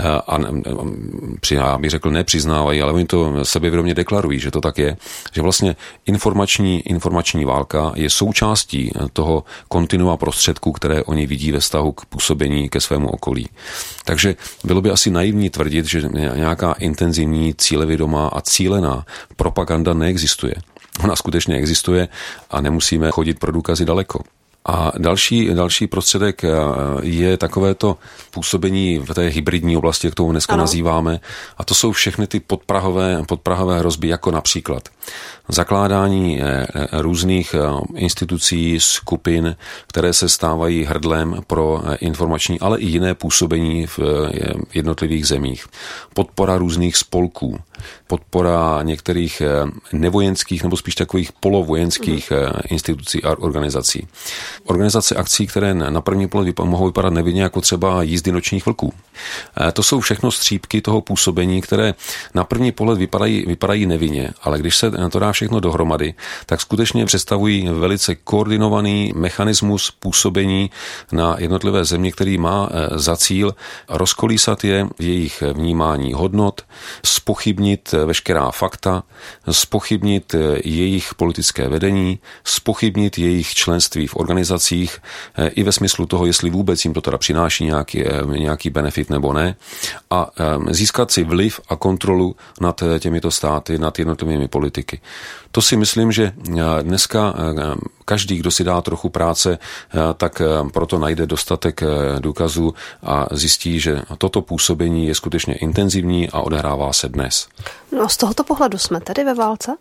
Speaker 2: já bych řekl nepřiznávají, ale oni to sebevědomě deklarují, že to tak je, že vlastně informační válka je součástí toho kontinua prostředků, které oni vidí ve vztahu k působení ke svému okolí. Takže bylo by asi naivní tvrdit, že nějaká intenzivní, cílevědomá a cílená propaganda neexistuje. Ona skutečně existuje a nemusíme chodit pro důkazy daleko. A další prostředek je takovéto působení v té hybridní oblasti, jak to dneska nazýváme. A to jsou všechny ty podprahové hrozby, jako například zakládání různých institucí, skupin, které se stávají hrdlem pro informační, ale i jiné působení v jednotlivých zemích. Podpora různých spolků, podpora některých nevojenských nebo spíš takových polovojenských institucí a organizací. Organizace akcí, které na první pohled mohou vypadat nevinně, jako třeba jízdy nočních vlků. To jsou všechno střípky toho působení, které na první pohled vypadají nevinně, ale když se to dá všechno dohromady, tak skutečně představují velice koordinovaný mechanismus působení na jednotlivé země, který má za cíl rozkolísat je v jejich vnímání hodnot, zpochybnit veškerá fakta, zpochybnit jejich politické vedení, zpochybnit jejich členství v organizacích i ve smyslu toho, jestli vůbec jim to teda přináší nějaký benefit nebo ne, a získat si vliv a kontrolu nad těmito státy, nad jednotlivými politiky. To si myslím, že dneska každý, kdo si dá trochu práce, tak proto najde dostatek důkazů a zjistí, že toto působení je skutečně intenzivní a odehrává se dnes.
Speaker 3: No, z tohoto pohledu jsme tedy ve válce?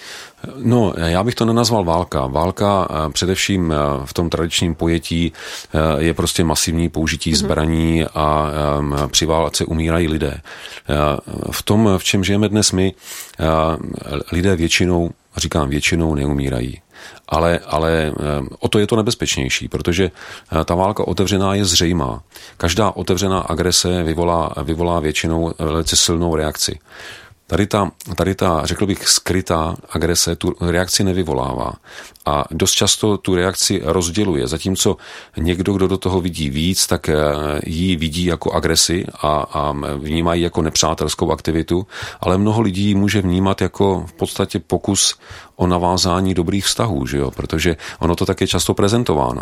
Speaker 2: No, já bych to nenazval válka. Válka především v tom tradičním pojetí je prostě masivní použití zbraní a při válce umírají lidé. V tom, v čem žijeme dnes my, lidé většinou neumírají. Ale o to je to nebezpečnější, protože ta válka otevřená je zřejmá. Každá otevřená agrese vyvolá většinou velice silnou reakci. Tady ta, řekl bych, skrytá agrese tu reakci nevyvolává a dost často tu reakci rozděluje, zatímco někdo, kdo do toho vidí víc, tak ji vidí jako agresi a vnímají jako nepřátelskou aktivitu, ale mnoho lidí ji může vnímat jako v podstatě pokus o navázání dobrých vztahů, že jo? Protože ono to tak je často prezentováno.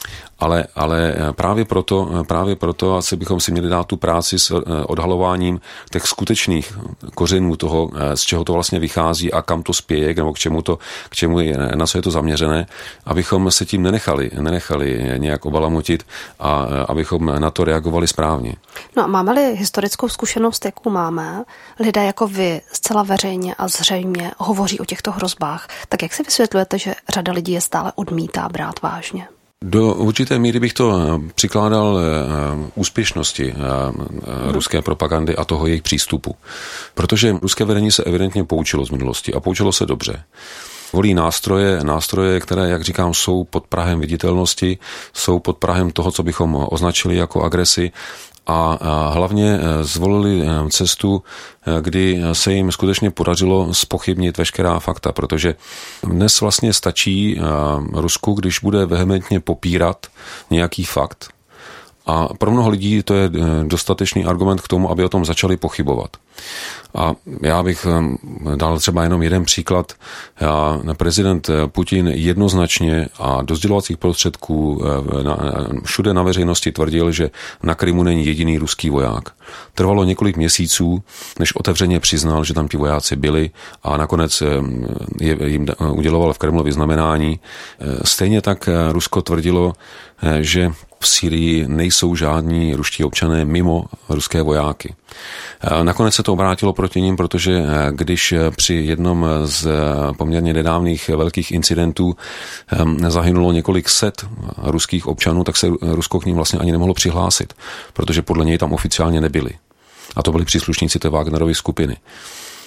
Speaker 2: Ale právě proto asi bychom si měli dát tu práci s odhalováním těch skutečných kořenů toho, z čeho to vlastně vychází a kam to spěje, nebo k čemu je, na co je to zaměřené, abychom se tím nenechali nějak obalamutit a abychom na to reagovali správně.
Speaker 3: No a máme-li historickou zkušenost, jakou máme, lidé jako vy zcela veřejně a zřejmě hovoří o těchto hrozbách, tak jak si vysvětlujete, že řada lidí je stále odmítá brát vážně?
Speaker 2: Do určité míry bych to přikládal úspěšnosti ruské propagandy a toho jejich přístupu. Protože ruské vedení se evidentně poučilo z minulosti a poučilo se dobře. Volí nástroje, které, jak říkám, jsou pod prahem viditelnosti, jsou pod prahem toho, co bychom označili jako agresi, a hlavně zvolili cestu, kdy se jim skutečně podařilo zpochybnit veškerá fakta, protože dnes vlastně stačí Rusku, když bude vehementně popírat nějaký fakt. A pro mnoho lidí to je dostatečný argument k tomu, aby o tom začali pochybovat. A já bych dal třeba jenom jeden příklad. Prezident Putin jednoznačně a do sdělovacích prostředků všude na veřejnosti tvrdil, že na Krymu není jediný ruský voják. Trvalo několik měsíců, než otevřeně přiznal, že tam ti vojáci byli, a nakonec jim uděloval v Kremlu vyznamenání. Stejně tak Rusko tvrdilo, že v Sýrii nejsou žádní ruští občané mimo ruské vojáky. Nakonec se to obrátilo proti nim, protože když při jednom z poměrně nedávných velkých incidentů zahynulo několik set ruských občanů, tak se Rusko k ním vlastně ani nemohlo přihlásit, protože podle něj tam oficiálně nebyli. A to byli příslušníci té Wagnerovy skupiny.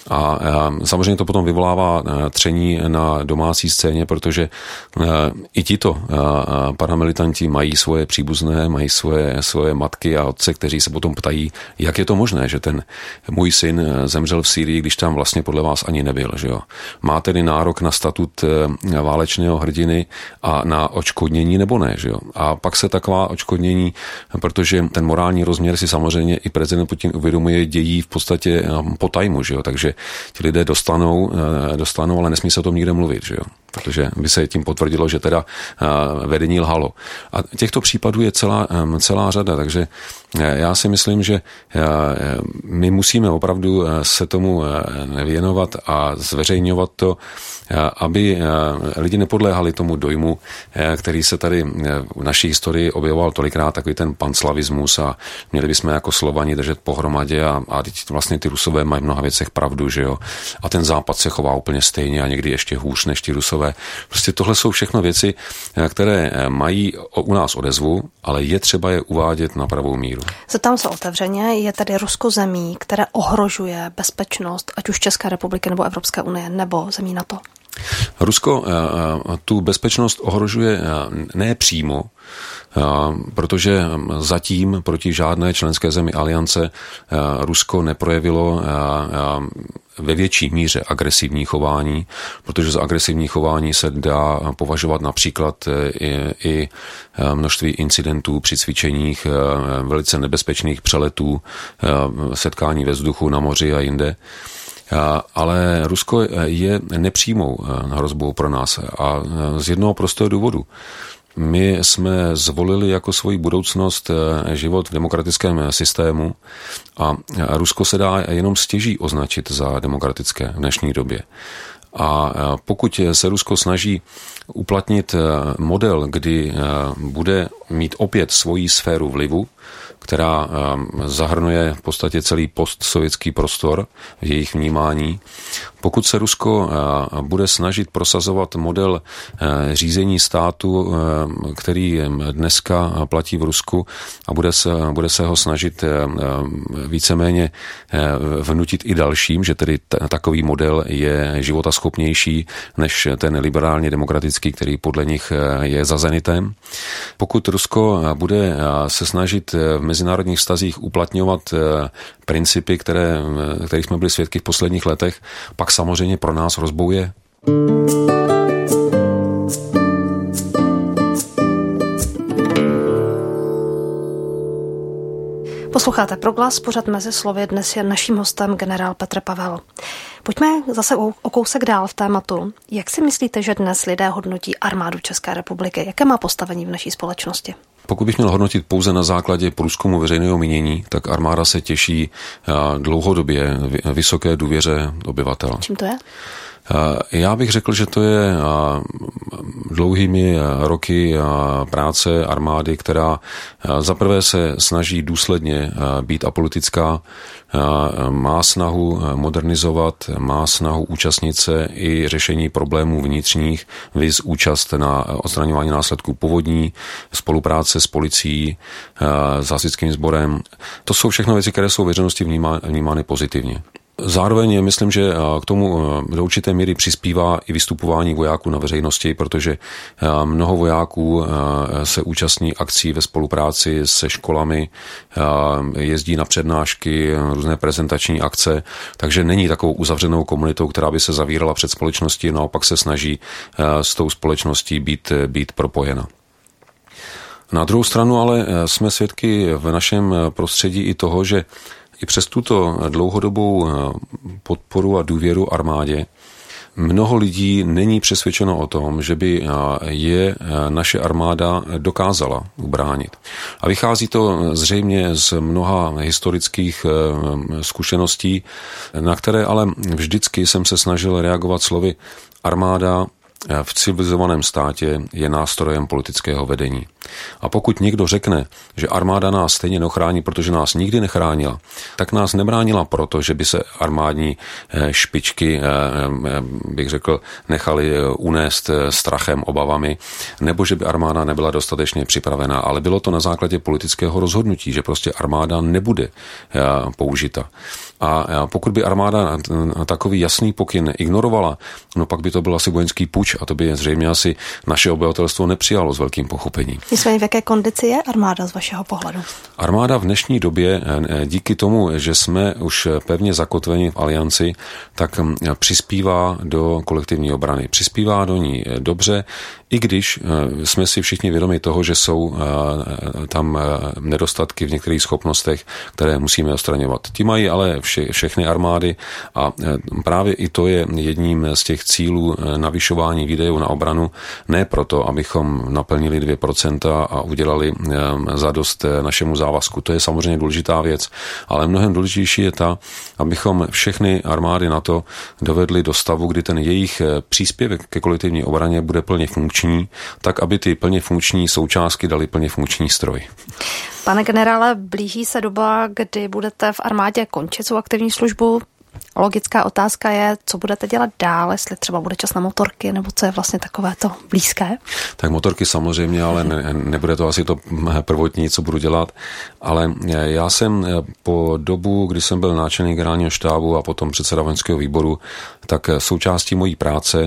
Speaker 2: A samozřejmě to potom vyvolává tření na domácí scéně, protože i tito paramilitanti mají svoje příbuzné, mají svoje matky a otce, kteří se potom ptají, jak je to možné, že ten můj syn zemřel v Sýrii, když tam vlastně podle vás ani nebyl. Že jo? Má tedy nárok na statut válečného hrdiny a na odškodnění nebo ne. Že jo? A pak se taková odškodnění, protože ten morální rozměr si samozřejmě i prezident Putin uvědomuje, dějí v podstatě po tajmu, že jo? Takže ti lidé dostanou, ale nesmí se o tom nikde mluvit, že jo? Protože by se tím potvrdilo, že teda vedení lhalo. A těchto případů je celá řada, takže já si myslím, že my musíme opravdu se tomu věnovat a zveřejňovat to, aby lidi nepodléhali tomu dojmu, který se tady v naší historii objevoval tolikrát, takový ten panslavismus a měli bychom jako Slovani držet pohromadě a teď vlastně ty Rusové mají v mnoha věcech pravdu, že jo. A ten Západ se chová úplně stejně a někdy ještě hůř než ti Rusové. Prostě tohle jsou všechno věci, které mají u nás odezvu, ale je třeba je uvádět na pravou míru.
Speaker 3: Zeptám se otevřeně, je tedy Rusko zemí, které ohrožuje bezpečnost, ať už České republiky nebo Evropské unie, nebo zemí NATO?
Speaker 2: Rusko tu bezpečnost ohrožuje ne přímo, protože zatím proti žádné členské zemi aliance Rusko neprojevilo ve větší míře agresivní chování, protože za agresivní chování se dá považovat například i množství incidentů při cvičeních, velice nebezpečných přeletů, setkání ve vzduchu, na moři a jinde. Ale Rusko je nepřímou hrozbou pro nás a z jednoho prostého důvodu. My jsme zvolili jako svoji budoucnost život v demokratickém systému a Rusko se dá jenom stěží označit za demokratické v dnešní době. A pokud se Rusko snaží uplatnit model, kdy bude mít opět svoji sféru vlivu, která zahrnuje v podstatě celý postsovětský prostor v jejich vnímání. Pokud se Rusko bude snažit prosazovat model řízení státu, který dneska platí v Rusku a bude se ho snažit víceméně vnutit i dalším, že tedy takový model je životaschopnější než ten liberálně demokratický, který podle nich je za zenitem. Pokud Rusko bude se snažit v mezinárodních vztazích uplatňovat principy, kterých jsme byli svědky v posledních letech, pak samozřejmě pro nás hrozbou je.
Speaker 3: Posloucháte Proglas, pořad Mezi slovy, dnes je naším hostem generál Petr Pavel. Pojďme zase o kousek dál v tématu. Jak si myslíte, že dnes lidé hodnotí armádu České republiky? Jaké má postavení v naší společnosti?
Speaker 2: Pokud bych měl hodnotit pouze na základě průzkumu veřejného mínění, tak armáda se těší dlouhodobě vysoké důvěře obyvatel.
Speaker 3: Čím to je?
Speaker 2: Já bych řekl, že to je dlouhými roky práce armády, která zaprvé se snaží důsledně být apolitická, má snahu modernizovat, má snahu účastnit se i řešení problémů vnitřních, viz účast na odstraňování následků povodní, spolupráce s policií, s hasičským sborem. To jsou všechno věci, které jsou veřejnosti vnímány pozitivně. Zároveň myslím, že k tomu do určité míry přispívá i vystupování vojáků na veřejnosti, protože mnoho vojáků se účastní akcí ve spolupráci se školami, jezdí na přednášky, různé prezentační akce, takže není takovou uzavřenou komunitou, která by se zavírala před společností, naopak se snaží s tou společností být propojena. Na druhou stranu ale jsme svědky v našem prostředí i toho, že i přes tuto dlouhodobou podporu a důvěru armádě mnoho lidí není přesvědčeno o tom, že by je naše armáda dokázala ubránit. A vychází to zřejmě z mnoha historických zkušeností, na které ale vždycky jsem se snažil reagovat slovy: armáda v civilizovaném státě je nástrojem politického vedení. A pokud někdo řekne, že armáda nás stejně nechrání, protože nás nikdy nechránila, tak nás nebránila proto, že by se armádní špičky, bych řekl, nechali unést strachem, obavami, nebo že by armáda nebyla dostatečně připravená, ale bylo to na základě politického rozhodnutí, že prostě armáda nebude použita. A pokud by armáda takový jasný pokyn ignorovala, no pak by to byl asi vojenský puč a to by zřejmě asi naše obyvatelstvo nepřijalo s velkým pochopením.
Speaker 3: Nicméně v jaké kondici je armáda z vašeho pohledu?
Speaker 2: Armáda v dnešní době díky tomu, že jsme už pevně zakotveni v alianci, tak přispívá do kolektivní obrany. Přispívá do ní dobře, i když jsme si všichni vědomi toho, že jsou tam nedostatky v některých schopnostech, které musíme odstraňovat. Ti mají ale všechny armády a právě i to je jedním z těch cílů navyšování výdajů na obranu. Ne proto, abychom naplnili 2% a udělali zadost našemu závazku. To je samozřejmě důležitá věc, ale mnohem důležitější je ta, abychom všechny armády NATO dovedli do stavu, kdy ten jejich příspěvek ke kolektivní obraně bude plně funkční, tak aby ty plně funkční součástky dali plně funkční stroj.
Speaker 3: Pane generále, blíží se doba, kdy budete v armádě končit svou aktivní službu. Logická otázka je, co budete dělat dál, jestli třeba bude čas na motorky, nebo co je vlastně takové to blízké?
Speaker 2: Tak motorky samozřejmě, ale nebude to asi to prvotní, co budu dělat. Ale já jsem po dobu, kdy jsem byl náčelník generálního štábu a potom předseda vojenského výboru, tak součástí mojí práce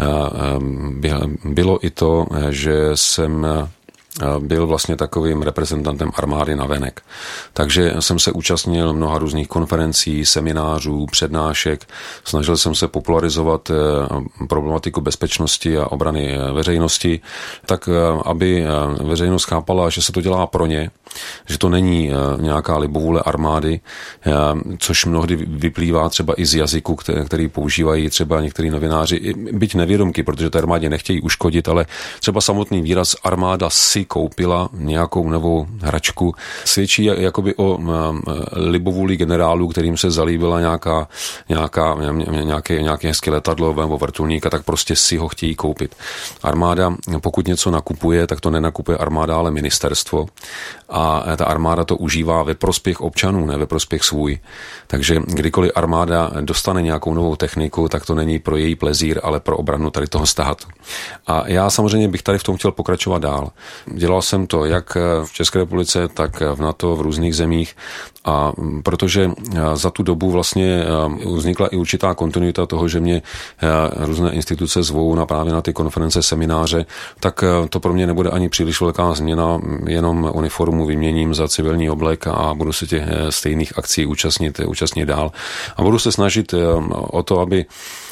Speaker 2: bylo i to, že jsem byl vlastně takovým reprezentantem armády navenek. Takže jsem se účastnil mnoha různých konferencí, seminářů, přednášek. Snažil jsem se popularizovat problematiku bezpečnosti a obrany veřejnosti, tak aby veřejnost chápala, že se to dělá pro ně, že to není nějaká libovůle armády, což mnohdy vyplývá třeba i z jazyku, který používají třeba některý novináři, byť nevědomky, protože té armádě nechtějí uškodit, ale třeba samotný výraz armáda si koupila nějakou novou hračku, svědčí jakoby o libovůli generálů, kterým se zalíbila nějaké hezké letadlo nebo vrtulník a tak prostě si ho chtějí koupit. Armáda, pokud něco nakupuje, tak to nenakupuje armáda, ale ministerstvo. A ta armáda to užívá ve prospěch občanů, ne ve prospěch svůj. Takže kdykoliv armáda dostane nějakou novou techniku, tak to není pro její plezír, ale pro obranu tady toho státu. A já samozřejmě bych tady v tom chtěl pokračovat dál. Dělal jsem to jak v České republice, tak v NATO, v různých zemích. A protože za tu dobu vlastně vznikla i určitá kontinuita toho, že mě různé instituce zvou právě na ty konference, semináře, tak to pro mě nebude ani příliš velká změna, jenom uniformu vyměním za civilní oblek a budu se těch stejných akcí účastnit dál. A budu se snažit o to, aby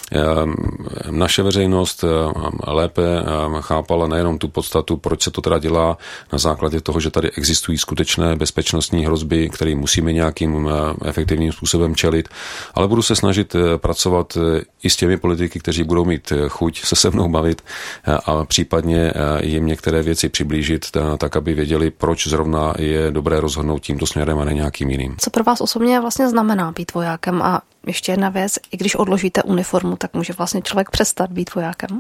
Speaker 2: naše veřejnost lépe chápala nejenom tu podstatu, proč se to teda dělá na základě toho, že tady existují skutečné bezpečnostní hrozby, které musíme nějakým efektivním způsobem čelit, ale budu se snažit pracovat i s těmi politiky, kteří budou mít chuť se mnou bavit a případně jim některé věci přiblížit, tak aby věděli, proč zrovna je dobré rozhodnout tímto směrem a ne nějakým jiným.
Speaker 3: Co pro vás osobně vlastně znamená být vojákem? A ještě jedna věc, i když odložíte uniformu, tak může vlastně člověk přestat být vojákem?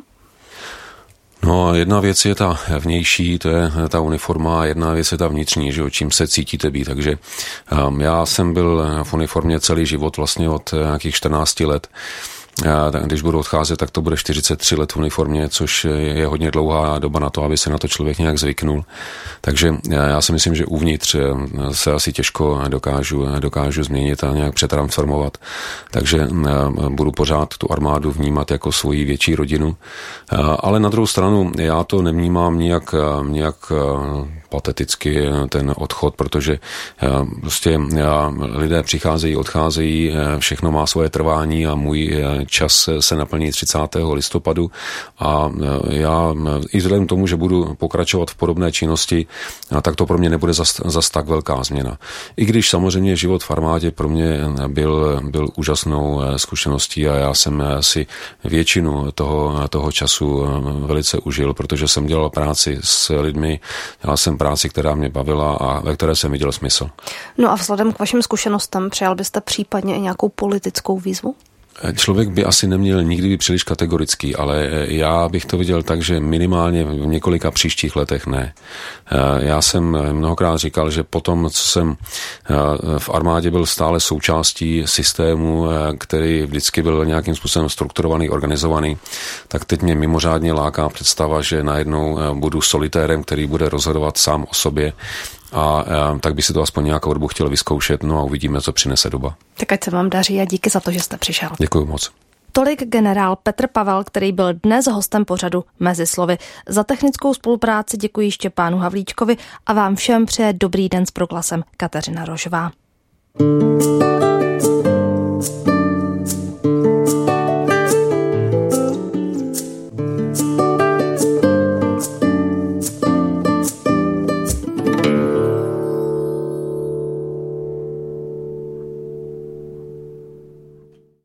Speaker 2: No, jedna věc je ta vnější, to je ta uniforma, a jedna věc je ta vnitřní, že čím se cítíte být. Takže já jsem byl v uniformě celý život, vlastně od nějakých 14 let. Když budu odcházet, tak to bude 43 let v uniformě, což je hodně dlouhá doba na to, aby se na to člověk nějak zvyknul. Takže já si myslím, že uvnitř se asi těžko dokážu změnit a nějak přetransformovat. Takže budu pořád tu armádu vnímat jako svoji větší rodinu. Ale na druhou stranu já to nevnímám nějak pateticky ten odchod, protože prostě lidé přicházejí, odcházejí, všechno má svoje trvání a můj čas se naplní 30. listopadu a já i vzhledem k tomu, že budu pokračovat v podobné činnosti, tak to pro mě nebude zas tak velká změna. I když samozřejmě život v armádě pro mě byl úžasnou zkušeností a já jsem si většinu toho času velice užil, protože jsem dělal práci s lidmi, dělal jsem práci, která mě bavila a ve které jsem viděl smysl.
Speaker 3: No a vzhledem k vašim zkušenostem přijal byste případně i nějakou politickou výzvu?
Speaker 2: Člověk by asi neměl nikdy být příliš kategorický, ale já bych to viděl tak, že minimálně v několika příštích letech ne. Já jsem mnohokrát říkal, že potom, co jsem v armádě byl stále součástí systému, který vždycky byl nějakým způsobem strukturovaný, organizovaný, tak teď mě mimořádně láká představa, že najednou budu solitérem, který bude rozhodovat sám o sobě. A tak by si to aspoň nějakou dobu chtěl vyzkoušet, no a uvidíme, co přinese doba.
Speaker 3: Tak ať se vám daří a díky za to, že jste přišel.
Speaker 2: Děkuji moc.
Speaker 1: Tolik generál Petr Pavel, který byl dnes hostem pořadu Mezi slovy. Za technickou spolupráci děkuji Štěpánu Havlíčkovi a vám všem přeje dobrý den s proglasem Kateřina Rožová.